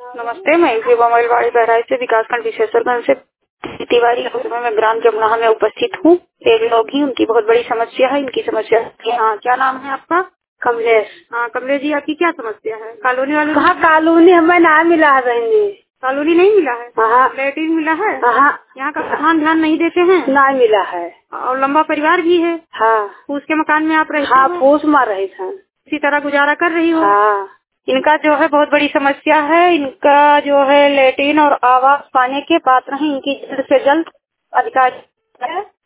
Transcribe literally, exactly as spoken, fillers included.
नमस्ते, मैं युवा महिलवाड़ी बहराइच से विकासखंड विशेषरगंज से तिवारी मैं ग्राम जमुना में उपस्थित हूँ। एक लोग ही उनकी बहुत बड़ी समस्या है। इनकी समस्या हाँ, क्या नाम है आपका? कमलेश। हाँ कमलेश जी, आपकी क्या समस्या है? कॉलोनी वालों कहाँ कॉलोनी हमें ना मिला है बहन जी। कॉलोनी नहीं मिला है? हाँ। लैट्रिन मिला है? हाँ। यहाँ का प्रधान ध्यान नहीं देते हैं? ना मिला है। और लंबा परिवार भी है? हाँ। फूस के मकान में आप रहते हाँ, हो? फूस मार रही थी। इसी तरह गुजारा कर रही हो? हाँ। इनका जो है बहुत बड़ी समस्या है। इनका जो है लैट्रिन और आवास पाने के पात्र हैं। इनकी जल्द से जल्द अधिकारी